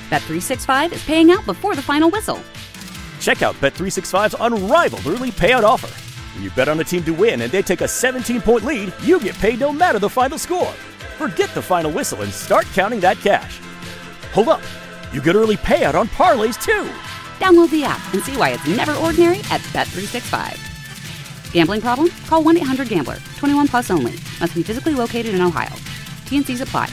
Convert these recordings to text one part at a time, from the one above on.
Bet365 is paying out before the final whistle. Check out Bet365's unrivaled early payout offer. When you bet on a team to win and they take a 17-point lead, you get paid no matter the final score. Forget the final whistle and start counting that cash. Hold up. You get early payout on parlays, too. Download the app and see why it's never ordinary at Bet365. Gambling problem? Call 1-800-GAMBLER. 21 plus only. Must be physically located in Ohio. T&Cs apply.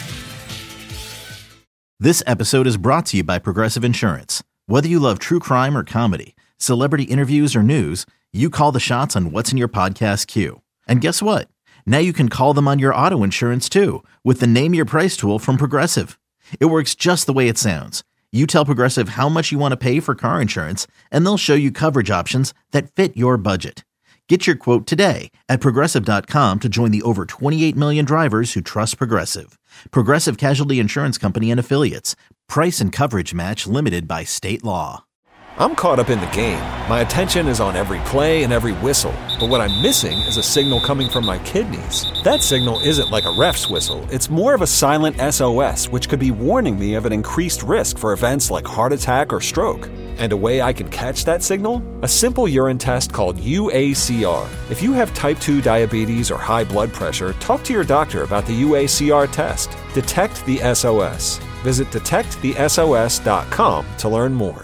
This episode is brought to you by Progressive Insurance. Whether you love true crime or comedy, celebrity interviews or news, you call the shots on what's in your podcast queue. And guess what? Now you can call them on your auto insurance too with the Name Your Price tool from Progressive. It works just the way it sounds. You tell Progressive how much you want to pay for car insurance, and they'll show you coverage options that fit your budget. Get your quote today at Progressive.com to join the over 28 million drivers who trust Progressive. Progressive Casualty Insurance Company and Affiliates. Price and coverage match limited by state law. I'm caught up in the game. My attention is on every play and every whistle. But what I'm missing is a signal coming from my kidneys. That signal isn't like a ref's whistle. It's more of a silent SOS, which could be warning me of an increased risk for events like heart attack or stroke. And a way I can catch that signal? A simple urine test called UACR. If you have type 2 diabetes or high blood pressure, talk to your doctor about the UACR test. Detect the SOS. Visit detectthesos.com to learn more.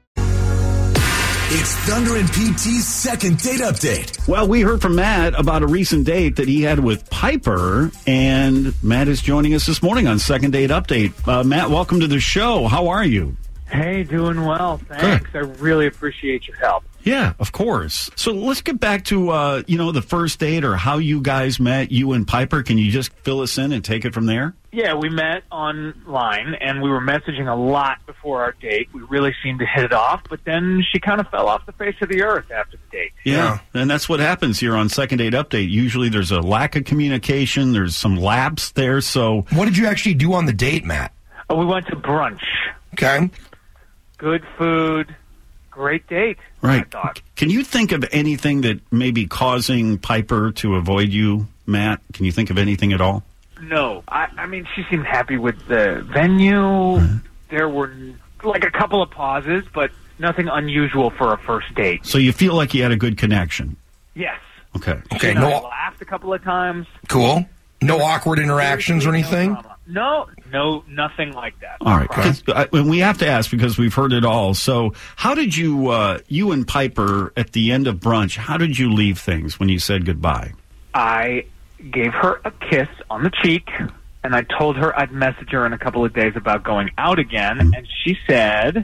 It's Thunder and PT's second date update. Well, we heard from Matt about a recent date that he had with Piper, and Matt is joining us this morning on Second Date Update. Matt, welcome to the show. How are you? Hey, doing well. Thanks. Good. I really appreciate your help. Yeah, of course. So let's get back to, the first date or how you guys met, you and Piper. Can you just fill us in and take it from there? Yeah, we met online, and we were messaging a lot before our date. We really seemed to hit it off, but then she kind of fell off the face of the earth after the date. Yeah, and that's what happens here on Second Date Update. Usually there's a lack of communication. There's some lapse there. So what did you actually do on the date, Matt? We went to brunch. Okay. Good food. Great date. Right. I thought. Can you think of anything that may be causing Piper to avoid you, Matt? Can you think of anything at all? No. I mean, she seemed happy with the venue. Mm-hmm. There were like a couple of pauses, but nothing unusual for a first date. So you feel like you had a good connection? Yes. Okay. She and I laughed a couple of times. Cool. No awkward interactions or anything? No, nothing like that. All right. And we have to ask because we've heard it all. So how did you, you and Piper, at the end of brunch, how did you leave things when you said goodbye? I gave her a kiss on the cheek, and I told her I'd message her in a couple of days about going out again, and she said,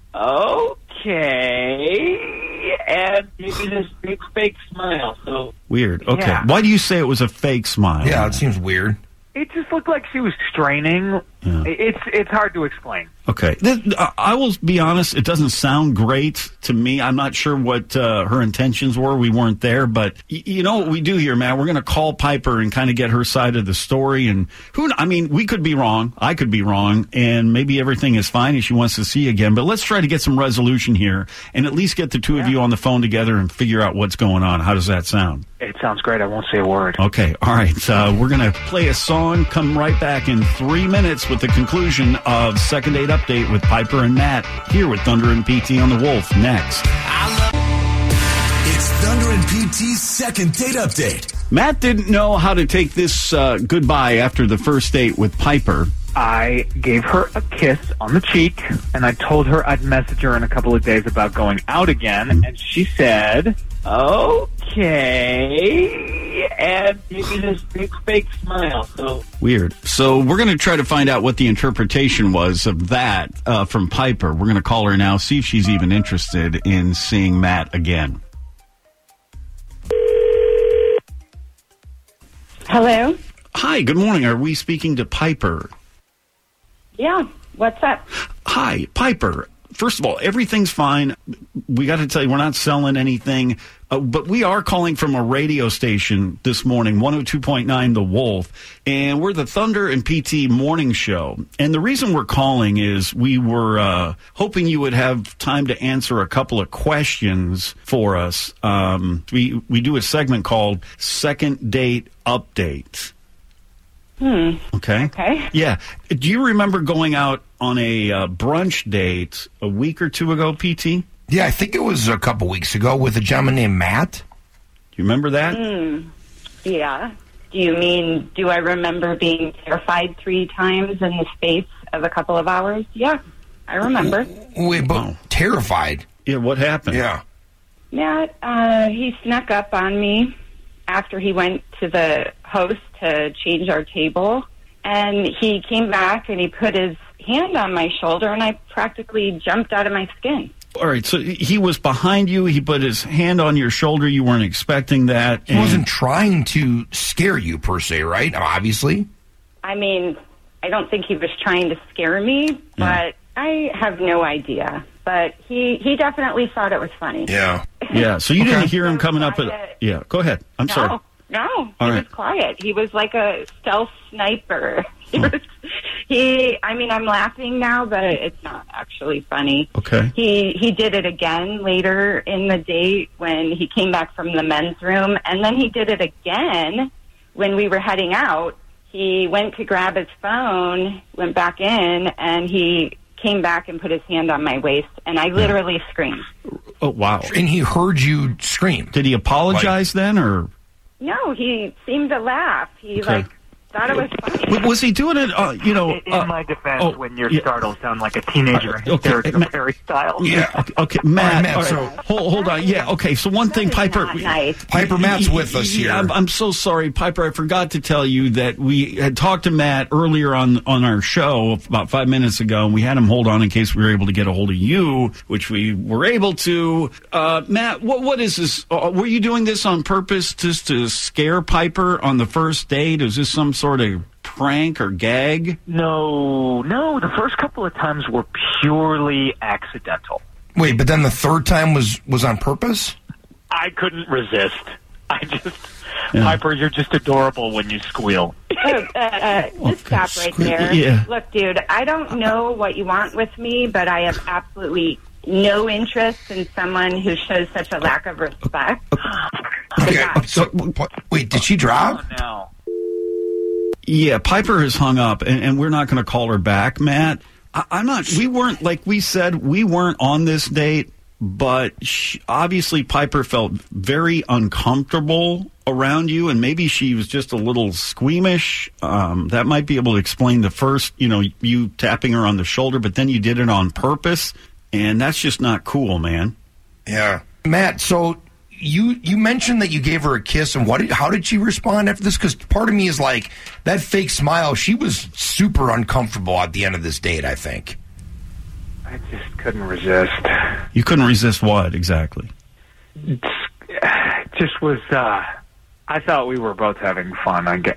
okay, and maybe this big fake smile. So weird. Okay. Yeah. Why do you say it was a fake smile? Yeah, it seems weird. It just looked like she was straining. Yeah. It's hard to explain. Okay. I will be honest, it doesn't sound great to me. I'm not sure what her intentions were. We weren't there. But you know what we do here, Matt? We're going to call Piper and kind of get her side of the story. And we could be wrong. I could be wrong. And maybe everything is fine and she wants to see you again. But let's try to get some resolution here and at least get the two of you on the phone together and figure out what's going on. How does that sound? It sounds great. I won't say a word. Okay. All right. We're going to play a song, come right back in 3 minutes with the conclusion of Second Date Update with Piper and Matt here with Thunder and PT on the Wolf next. It's Thunder and PT's second date update. Matt didn't know how to take this goodbye after the first date with Piper. I gave her a kiss on the cheek, and I told her I'd message her in a couple of days about going out again, and she said, okay, and maybe this big fake smile. So weird. So we're going to try to find out what the interpretation was of that from Piper. We're going to call her now, see if she's even interested in seeing Matt again. Hello? Hi, good morning. Are we speaking to Piper? Yeah, what's up? Hi, Piper. First of all, everything's fine. We got to tell you, we're not selling anything, but we are calling from a radio station this morning, 102.9 The Wolf, and we're the Thunder and PT morning show. And the reason we're calling is we were hoping you would have time to answer a couple of questions for us. We do a segment called Second Date Update. Okay. Okay. Yeah. Do you remember going out on a brunch date a week or two ago, PT? Yeah, I think it was a couple weeks ago with a gentleman named Matt. Do you remember that? Yeah. Do you mean, do I remember being terrified 3 times in the space of a couple of hours? Yeah, I remember. Wait, but terrified? Yeah, what happened? Yeah. Matt, he snuck up on me after he went to the host to change our table, and he came back and he put his hand on my shoulder, and I practically jumped out of my skin. All right, so he was behind you. He put his hand on your shoulder. You weren't expecting that. He wasn't trying to scare you, per se, right? Obviously. I mean, I don't think he was trying to scare me, but I have no idea. But he definitely thought it was funny. Yeah. Yeah, so you didn't hear him coming up at... Yeah, go ahead. I'm sorry. No, he was quiet. He was like a stealth sniper. I'm laughing now, but it's not actually funny. Okay. He did it again later in the date when he came back from the men's room, and then he did it again when we were heading out. He went to grab his phone, went back in, and he came back and put his hand on my waist, and I literally screamed. Oh, wow. And he heard you scream. Did he apologize then, or... No, he seemed to laugh. He, thought it was funny. Was he doing it, In my defense, when you're startled, sound like a teenager in hysterical Harry style. Yeah. Okay, Matt. All right, so hold on. Yeah. Okay. So one thing, Piper. Nice. Piper, Matt's with us here. I'm so sorry, Piper. I forgot to tell you that we had talked to Matt earlier on our show about 5 minutes ago, and we had him hold on in case we were able to get a hold of you, which we were able to. Matt, what is this? Were you doing this on purpose just to scare Piper on the first date? Is this some sort of prank or gag? No. The first couple of times were purely accidental. Wait, but then the third time was on purpose? I couldn't resist. Piper, you're just adorable when you squeal. Just stop right there. Yeah. Look, dude, I don't know what you want with me, but I have absolutely no interest in someone who shows such a lack of respect. Okay, so, wait, did she drop? Oh, no. Yeah, Piper has hung up, and we're not going to call her back, Matt. I'm not. We weren't, like we said, we weren't on this date, but obviously Piper felt very uncomfortable around you, and maybe she was just a little squeamish. That might be able to explain the first, you tapping her on the shoulder, but then you did it on purpose, and that's just not cool, man. Yeah. Matt, so you mentioned that you gave her a kiss, and how did she respond after this? Because part of me is like, that fake smile, she was super uncomfortable at the end of this date, I think. I just couldn't resist. You couldn't resist what, exactly? It just was, I thought we were both having fun. I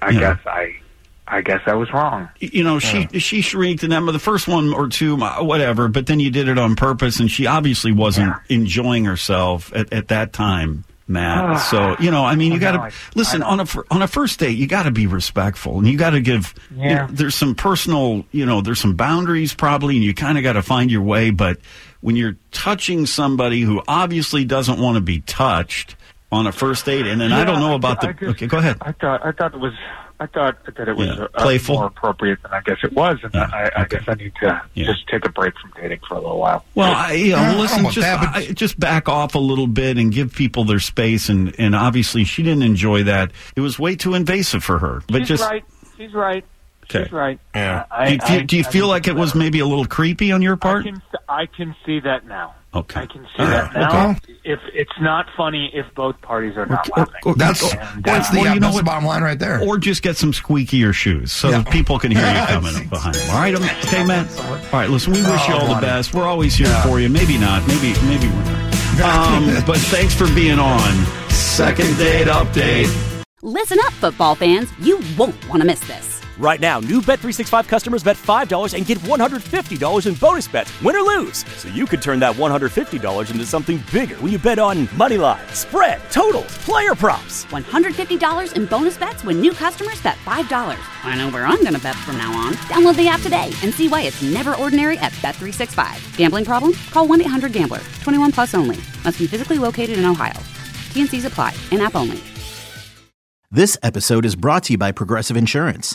guess I was wrong. She shrieked, and the first one or two, whatever, but then you did it on purpose, and she obviously wasn't enjoying herself at that time, Matt. So, you got to listen on a first date. You got to be respectful, and you got to give. There's some personal, there's some boundaries probably, and you kind of got to find your way. But when you're touching somebody who obviously doesn't want to be touched on a first date, and then I don't know about okay, go ahead. I thought that it was playful, more appropriate than I guess it was, and I guess I need to just take a break from dating for a little while. Well, listen, just back off a little bit and give people their space, and obviously she didn't enjoy that. It was way too invasive for her. But She's right. Okay. She's right. Yeah. Do you feel like it was maybe a little creepy on your part? I can see that now. Okay. I can see that now. Okay. If it's not funny if both parties are not laughing. That's the bottom line right there. Or just get some squeakier shoes so people can hear you coming up behind them. All right, okay, Matt? All right, listen, we wish you all the best. We're always here for you. Maybe not. Maybe we're not. But thanks for being on Second Date Update. Listen up, football fans. You won't want to miss this. Right now, new Bet365 customers bet $5 and get $150 in bonus bets, win or lose. So you could turn that $150 into something bigger when you bet on money line, spread, totals, player props. $150 in bonus bets when new customers bet $5. I know where I'm going to bet from now on. Download the app today and see why it's never ordinary at Bet365. Gambling problem? Call 1-800-GAMBLER. 21 plus only. Must be physically located in Ohio. T&Cs apply. In-app only. This episode is brought to you by Progressive Insurance.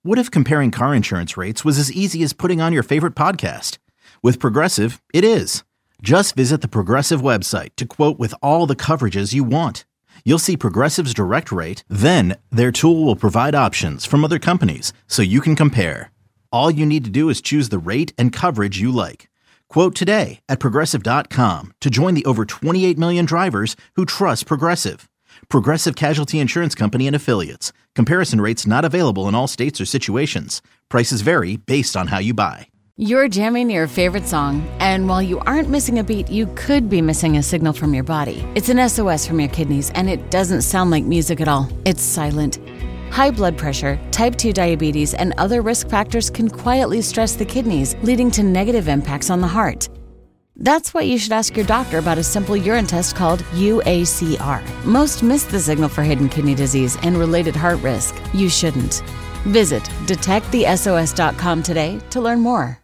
What if comparing car insurance rates was as easy as putting on your favorite podcast? With Progressive, it is. Just visit the Progressive website to quote with all the coverages you want. You'll see Progressive's direct rate, then their tool will provide options from other companies so you can compare. All you need to do is choose the rate and coverage you like. Quote today at Progressive.com to join the over 28 million drivers who trust Progressive. Progressive Casualty Insurance Company and Affiliates. Comparison rates not available in all states or situations. Prices vary based on how you buy. You're jamming your favorite song, and while you aren't missing a beat, you could be missing a signal from your body. It's an SOS from your kidneys, and it doesn't sound like music at all. It's silent. High blood pressure, type 2 diabetes, and other risk factors can quietly stress the kidneys, leading to negative impacts on the heart. That's why you should ask your doctor about a simple urine test called UACR. Most miss the signal for hidden kidney disease and related heart risk. You shouldn't. Visit detectthesos.com today to learn more.